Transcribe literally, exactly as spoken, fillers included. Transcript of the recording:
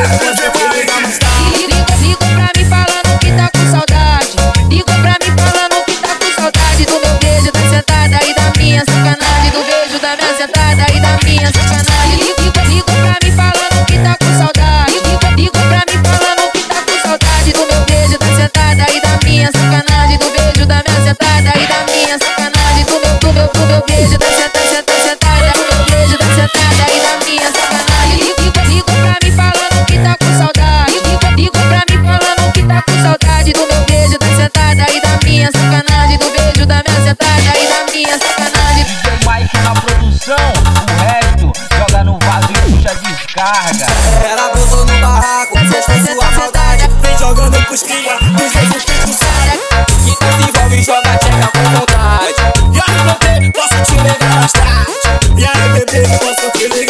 Você vai ligar mais tarde. Ligou pra mim falando que tá com saudade. Ligou pra mim falando que tá com saudade do meu beijo, da sentada e da minha sacanagem. Do beijo, da minha sentada e da minha sacanagem. Ligou, ligou pra mim falando que tá com saudade. Ligou pra mim falando que tá com saudade do meu beijo, da sentada e da minha sacanagem. Do beijo, da minha sentada e da minha sacanagem. Do meu, do meu, do meu beijo, da sentada, sentada, sentada. Do meu beijo, da sentada e da minha sacanagem. Ligou, ligou pra mim falando que tá com saudade. Ligou pra mim falando que tá com saudade do meu beijo, da sentada e da minha sacanagem. Do beijo, da minha sentada e da minha sacanagem. D J Mike na produção, o resto joga no vaso e puxa descarga. Ela gozou no barraco, sexta sua maldade. Vem jogando pros cria, dos vezes que tu sabe. Quem se envolve e joga tcheca com vontade. E aí, bebê, posso te ligar mais tarde? E aí, bebê, posso te ligar